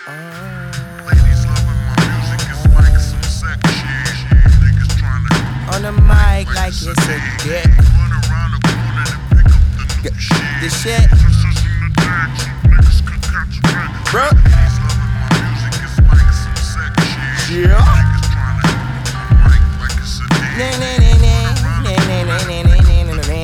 Ladies loving my music, it's like some sex shit. Niggas tryna On the mic like it's a dick. run around the corner and pick up the new shit. The shit, Sisters in the dance, niggas could catch a track. bro. Ladies loving my music, it's like some sex shit. Yeah. Niggas tryna hit the mic like it's a dick. Nah, nah, nah, nah, nah, nah, nah, nah, nah, nah, nah,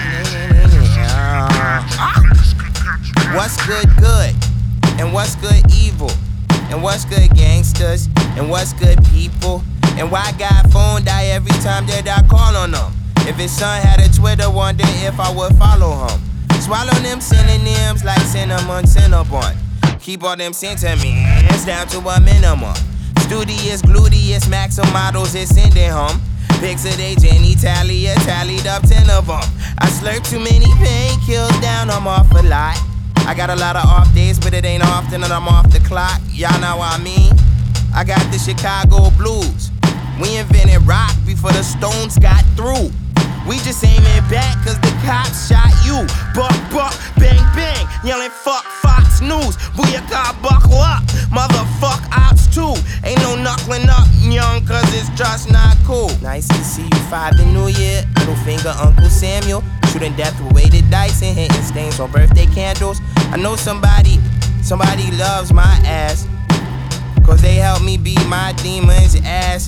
nah. Niggas could catch a track. What's good, good? And what's good, evil? And what's good, gangsters? And what's good, people? And why God phone die every time that I call on them? If his son had a Twitter, wonder if I would follow him. Swallow them synonyms like cinnamon, cinnabon. Keep all them sentiments down to a minimum. Studious, gluteus, maxim models is sending home. Pics of they genitalia, tallied up 10 of them. I slurp too many painkills down, I'm off a lot. I got a lot of off days, but it ain't often that I'm off the clock. Y'all know what I mean? I got the Chicago blues. We invented rock before the Stones got through. We just aiming back cause the cops shot you. Buck, buck, bang, bang, yelling fuck Fox News. Booyaka, buckle up, motherfuck ops too. Ain't no knuckling up, young, cause it's just not cool. Nice to see you 5 the New Year. Little finger, Uncle Samuel. Shooting death with weighted dice and hitting stains on birthday candles. I know somebody loves my ass, cause they help me beat my demons' ass.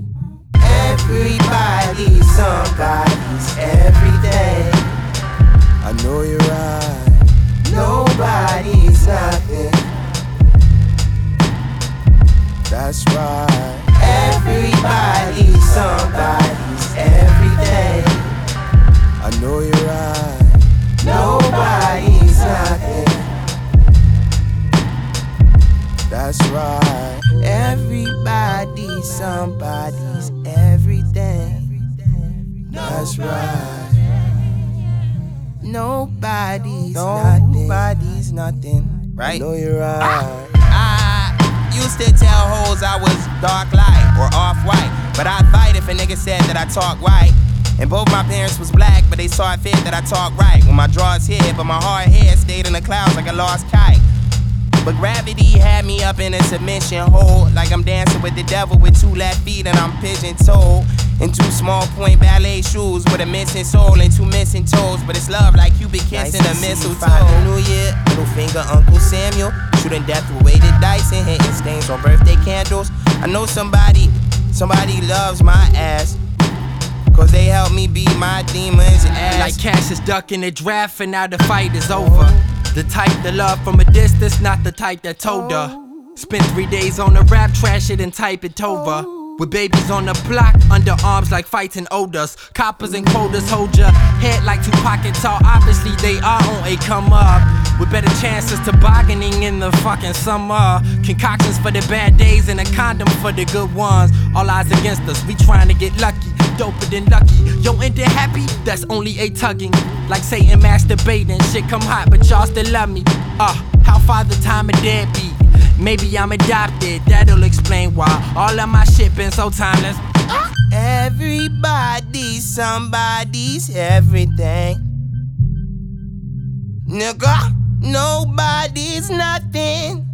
Everybody's somebody's everything. I know you're right. Nobody's nothing. That's right. Everybody's somebody's everything. I know you're right. Nobody's nothing. That's right. Everybody's somebody's everything. That's right. Nobody's nothing. Right? I know you're right. I used to tell hoes I was dark light or off white, but I'd fight if a nigga said that I talk right. And both my parents was black, but they saw it fit that I talk right. When my drawers hit, but my hard head stayed in the clouds like a lost kite. But gravity had me up in a submission hold, like I'm dancing with the devil with 2 left feet and I'm pigeon-toed. In 2 small point ballet shoes with a missing soul and 2 missing toes. But it's love like you be kissing a mistletoe. The New Year, little finger, Uncle Samuel. Shooting death with weighted dice and hitting stains on birthday candles. I know somebody loves my ass, cause they help me beat my demons' ass. Like Cassius ducking the draft and now the fight is over. The type that love from a distance, not the type that told her. Spent 3 days on the rap, trash it and type it over. With babies on the block, underarms like fighting odors. Coppers and quotas hold your head like 2 pockets tall. Obviously they are on a come up, with better chances tobogganing in the fucking summer. Concoctions for the bad days and a condom for the good ones. All odds against us, we trying to get lucky. Doper than lucky. Yo, ain't it happy? That's only a tugging. Like Satan masturbating. Shit come hot, but y'all still love me. How far the time of deadbeat? Maybe I'm adopted, that'll explain why all of my shit been so timeless. Everybody's somebody's everything. Nigga, nobody's nothing.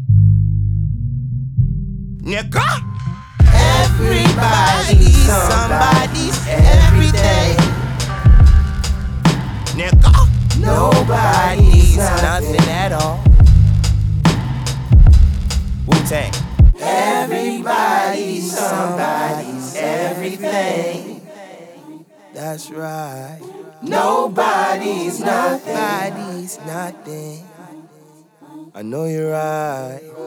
Nigga, everybody's somebody's everything. Nigga, nobody's nothing at all. Wu-Tang. Everybody's somebody's everything. That's right. Nobody's nothing. I know you're right.